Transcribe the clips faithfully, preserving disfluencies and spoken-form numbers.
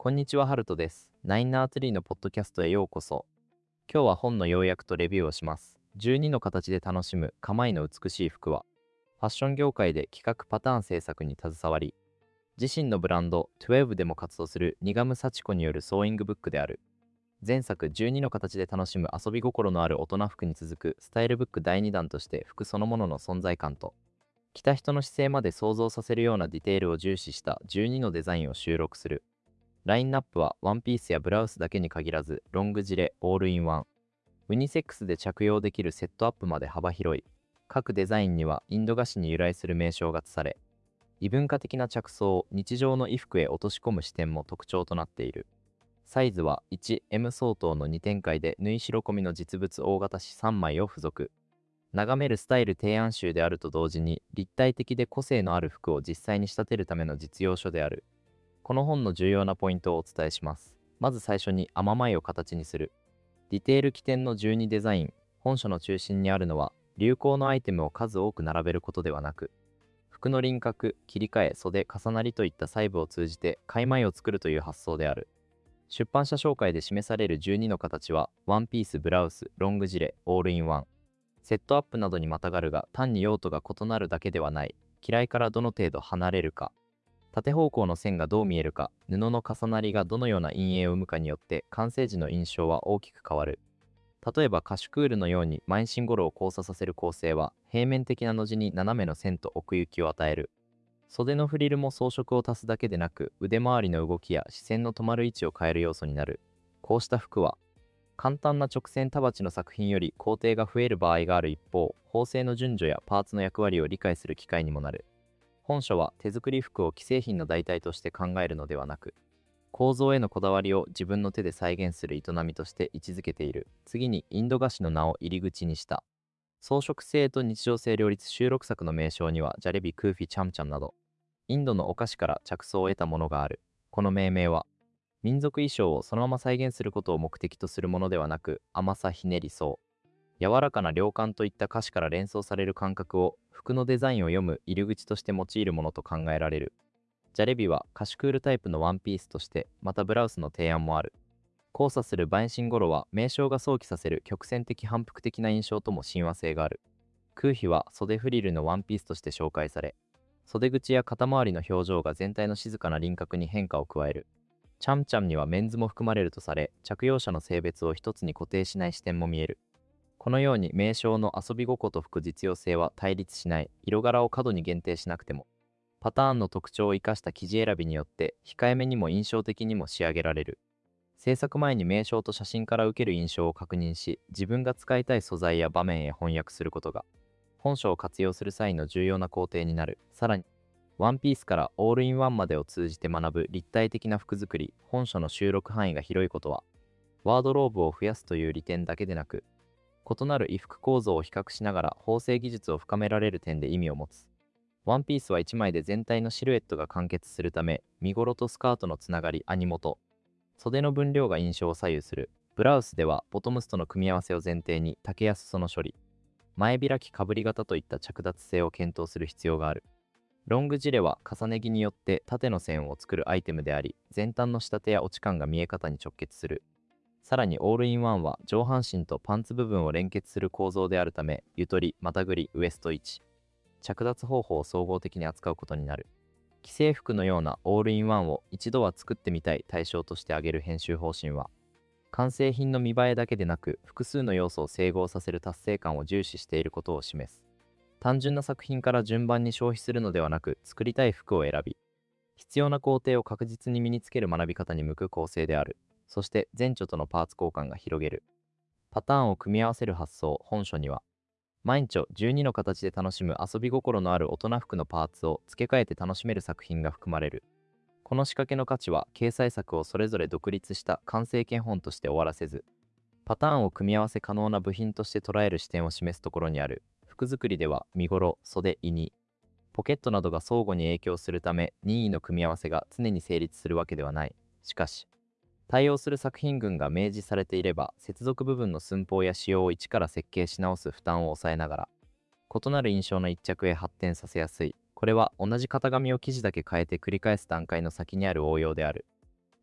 こんにちは、ハルトです。ナインナーツリーのポッドキャストへようこそ。今日は本の要約とレビューをします。じゅうにの形で楽しむカマイの美しい服は、ファッション業界で企画パターン制作に携わり、自身のブランドじゅうにでも活動するニガム・サチコによるソーイングブックである。前作じゅうにの形で楽しむ遊び心のある大人服に続くスタイルブックだいにだんとして服そのものの存在感と、着た人の姿勢まで想像させるようなディテールを重視したじゅうにのデザインを収録する。ラインナップはワンピースやブラウスだけに限らず、ロングジレ、オールインワン、ユニセックスで着用できるセットアップまで幅広い。各デザインにはインド菓子に由来する名称が付され、異文化的な着想を日常の衣服へ落とし込む視点も特徴となっている。サイズは いちエム 相当のに展開で縫い代込みの実物大型紙さんまいを付属。眺めるスタイル提案集であると同時に立体的で個性のある服を実際に仕立てるための実用書である。この本の重要なポイントをお伝えします。まず最初に雨前を形にする。ディテール起点のじゅうにデザイン。本書の中心にあるのは、流行のアイテムを数多く並べることではなく、服の輪郭、切り替え、袖、重なりといった細部を通じて開前を作るという発想である。出版社紹介で示されるじゅうにの形は、ワンピース、ブラウス、ロングジレ、オールインワン。セットアップなどにまたがるが、単に用途が異なるだけではない。嫌いからどの程度離れるか。縦方向の線がどう見えるか、布の重なりがどのような陰影を生むかによって完成時の印象は大きく変わる。例えばカシュクールのように満身頃を交差させる構成は、平面的なの字に斜めの線と奥行きを与える。袖のフリルも装飾を足すだけでなく、腕周りの動きや視線の止まる位置を変える要素になる。こうした服は、簡単な直線束地の作品より工程が増える場合がある一方、縫製の順序やパーツの役割を理解する機会にもなる。本書は手作り服を既製品の代替として考えるのではなく、構造へのこだわりを自分の手で再現する営みとして位置づけている。次にインド菓子の名を入り口にした。装飾性と日常性両立。収録作の名称にはジャレビ、クーフィ、チャムチャムなど、インドのお菓子から着想を得たものがある。この命名は、民族衣装をそのまま再現することを目的とするものではなく、甘さ、ひねり、そう。柔らかな涼感といった歌詞から連想される感覚を服のデザインを読む入り口として用いるものと考えられる。ジャレビはカシュクールタイプのワンピースとして、またブラウスの提案もある。交差するバイシンゴロは名称が想起させる曲線的反復的な印象とも親和性がある。クーヒは袖フリルのワンピースとして紹介され、袖口や肩周りの表情が全体の静かな輪郭に変化を加える。チャムチャムにはメンズも含まれるとされ、着用者の性別を一つに固定しない視点も見える。このように名称の遊び心と服実用性は対立しない。色柄を過度に限定しなくても、パターンの特徴を生かした生地選びによって控えめにも印象的にも仕上げられる。制作前に名称と写真から受ける印象を確認し、自分が使いたい素材や場面へ翻訳することが、本書を活用する際の重要な工程になる。さらに、ワンピースからオールインワンまでを通じて学ぶ立体的な服作り。本書の収録範囲が広いことは、ワードローブを増やすという利点だけでなく、異なる衣服構造を比較しながら縫製技術を深められる点で意味を持つ。ワンピースはいちまいで全体のシルエットが完結するため、身頃とスカートのつながり、網元、袖の分量が印象を左右する。ブラウスではボトムスとの組み合わせを前提に丈や裾の処理、前開きかぶり型といった着脱性を検討する必要がある。ロングジレは重ね着によって縦の線を作るアイテムであり、前端の仕立てや落ち感が見え方に直結する。さらにオールインワンは上半身とパンツ部分を連結する構造であるため、ゆとり、またぐり、ウエスト位置、着脱方法を総合的に扱うことになる。既製服のようなオールインワンを一度は作ってみたい対象として挙げる編集方針は、完成品の見栄えだけでなく複数の要素を整合させる達成感を重視していることを示す。単純な作品から順番に消費するのではなく、作りたい服を選び、必要な工程を確実に身につける学び方に向く構成である。そして前著とのパーツ交換が広げる。パターンを組み合わせる発想。本書には、毎日じゅうにの形で楽しむ遊び心のある大人服のパーツを付け替えて楽しめる作品が含まれる。この仕掛けの価値は、掲載作をそれぞれ独立した完成形本として終わらせず、パターンを組み合わせ可能な部品として捉える視点を示すところにある。服作りでは、身頃、袖、衣に、ポケットなどが相互に影響するため、任意の組み合わせが常に成立するわけではない。しかし、対応する作品群が明示されていれば、接続部分の寸法や仕様を一から設計し直す負担を抑えながら、異なる印象の一着へ発展させやすい。これは同じ型紙を生地だけ変えて繰り返す段階の先にある応用である。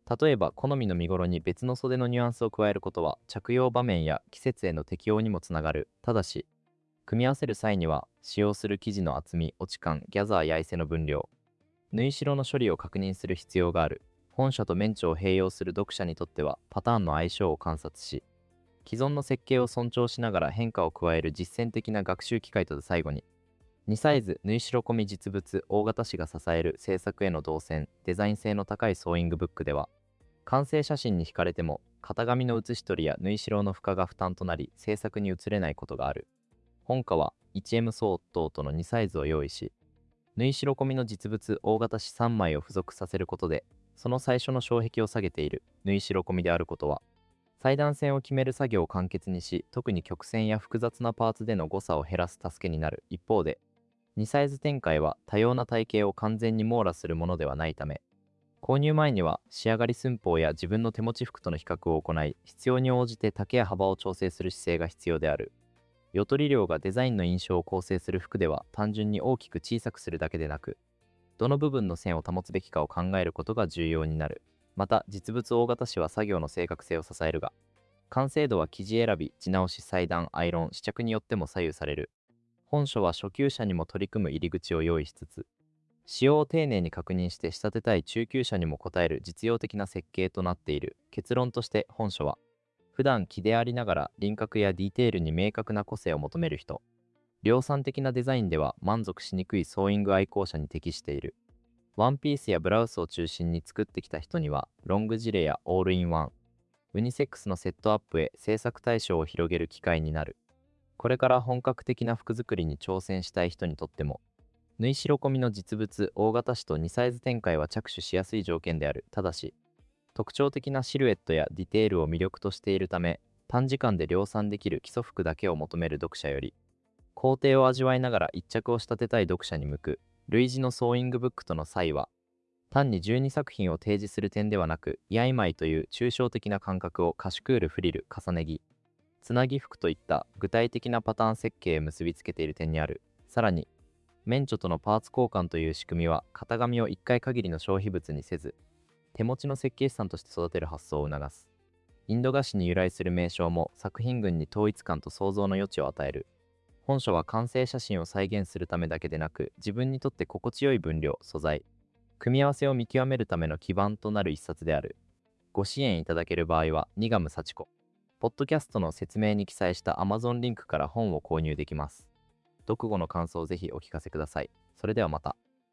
例えば好みの身頃に別の袖のニュアンスを加えることは着用場面や季節への適応にもつながる。ただし、組み合わせる際には使用する生地の厚み、落ち感、ギャザーや合せの分量、縫い代の処理を確認する必要がある。本社とメンチを併用する読者にとってはパターンの相性を観察し、既存の設計を尊重しながら変化を加える実践的な学習機会と。最後に、にサイズ縫い代込み実物大型紙が支える制作への動線、デザイン性の高いソーイングブックでは、完成写真に惹かれても型紙の写し取りや縫い代の負荷が負担となり制作に移れないことがある。本課は ワンエム 相当とのにサイズを用意し、縫い代込みの実物大型紙さんまいを付属させることで、その最初の障壁を下げている。縫い代込みであることは、裁断線を決める作業を簡潔にし、特に曲線や複雑なパーツでの誤差を減らす助けになる。一方で、にサイズ展開は多様な体型を完全に網羅するものではないため、購入前には仕上がり寸法や自分の手持ち服との比較を行い、必要に応じて丈や幅を調整する姿勢が必要である。よとり量がデザインの印象を構成する服では、単純に大きく小さくするだけでなく、どの部分の線を保つべきかを考えることが重要になる。また、実物大型紙は作業の正確性を支えるが、完成度は生地選び、地直し、裁断、アイロン、試着によっても左右される。本書は初級者にも取り組む入り口を用意しつつ、使用を丁寧に確認して仕立てたい中級者にも応える実用的な設計となっている。結論として本書は、普段気でありながら輪郭やディテールに明確な個性を求める人、量産的なデザインでは満足しにくいソーイング愛好者に適している。ワンピースやブラウスを中心に作ってきた人には、ロングジレやオールインワン、ユニセックスのセットアップへ制作対象を広げる機会になる。これから本格的な服作りに挑戦したい人にとっても、縫い代込みの実物大型紙とにサイズ展開は着手しやすい条件である。ただし、特徴的なシルエットやディテールを魅力としているため、短時間で量産できる基礎服だけを求める読者より、工程を味わいながら一着を仕立てたい読者に向く。類似のソーイングブックとの差異は、単にじゅうにさく品を提示する点ではなく、居合米という抽象的な感覚をカシュクール、フリル、重ね着、つなぎ服といった具体的なパターン設計へ結びつけている点にある。さらに、免除とのパーツ交換という仕組みは、型紙をいっかい限りの消費物にせず、手持ちの設計資産として育てる発想を促す。インド菓子に由来する名称も作品群に統一感と創造の余地を与える。本書は完成写真を再現するためだけでなく、自分にとって心地よい分量、素材、組み合わせを見極めるための基盤となる一冊である。ご支援いただける場合は、ニガム幸子。ポッドキャストの説明に記載した Amazon リンクから本を購入できます。読後の感想をぜひお聞かせください。それではまた。